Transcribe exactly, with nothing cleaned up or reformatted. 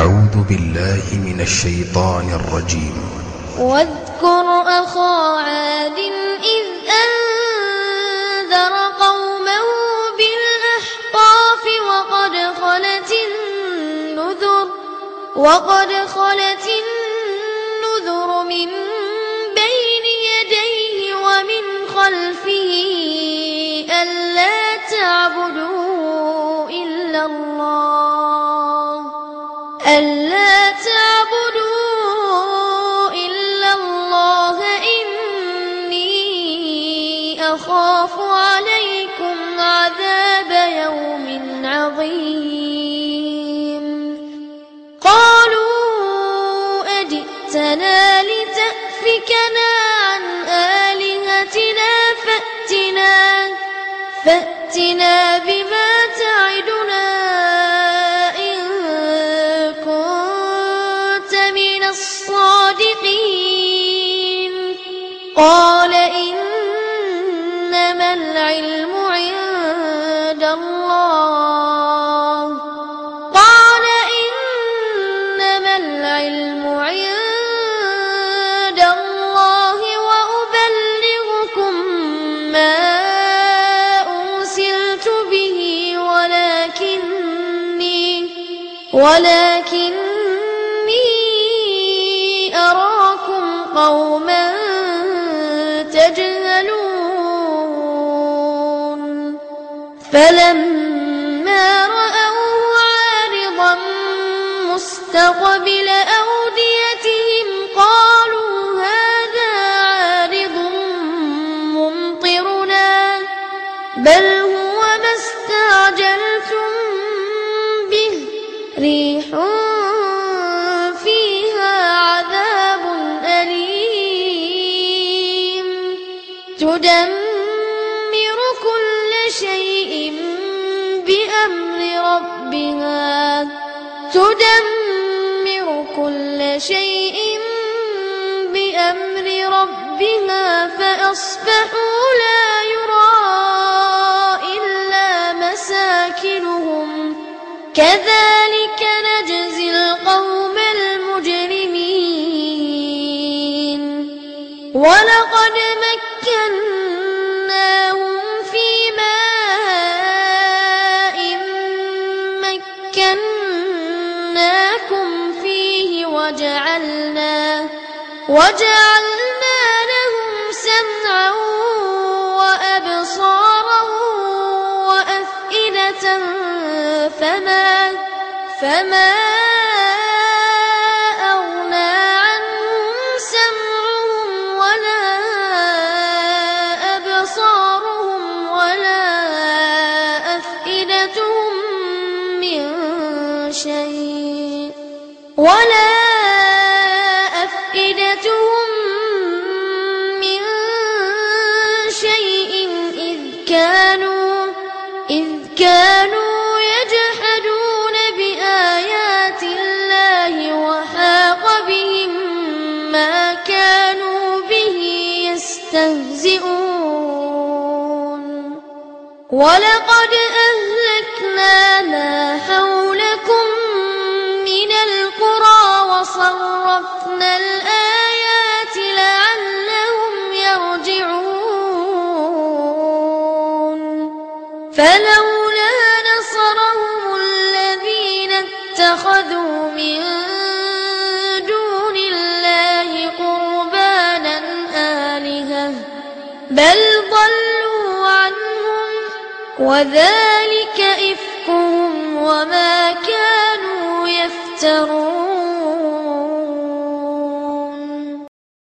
أعوذ بالله من الشيطان الرجيم. واذكر أخا عاد إذ أنذر قومه بالأحقاف وقد خلت النذر وقد خلت النذر من بين يديه ومن خلفه ألا تعبدوا إلا الله ألا تعبدوا إلا الله إني أخاف عليكم عذاب يوم عظيم. قالوا أجئتنا لتأفكنا عن آلهتنا فأتنا فأتنا بما تعدنا إن كنت من الصادقين. قال إنما العلم عند الله قال إنما العلم عند الله وأبلغكم ما أرسلت به ولكني ولكني أراكم قوما تجهلون. فلما رأوه عارضا مستقبل أوديتهم قالوا هذا عارض ممطرنا بل هو ما استعجلتم به ريح فيها عذاب أليم تدمر كل شيء بأمر ربها تدمر كل شيء بأمر ربها فأصبحوا لا يرى إلا مساكنهم كذلك نجزي القوم المجرمين. ولقد مكناهم في ماء مكناكم فيه وجعلنا وجعلنا لهم سمعا وأبصارا وأفئدة فما فما أغنى عنهم سمعهم ولا أبصارهم ولا أفئدتهم من شيء ولا أفئدتهم من شيء إذ كانوا إذ كانوا يجحدون بآيات الله وحاق بهم ما كانوا به يستهزئون. ولقد أهلكنا ما حولكم من القرى وصرفنا الآيات لعلهم يرجعون. فلولا نصرهم الذين اتخذوا من دون الله قربانا آلهة بل ضلوا عنهم وذلك إفكهم وما كانوا يفترون.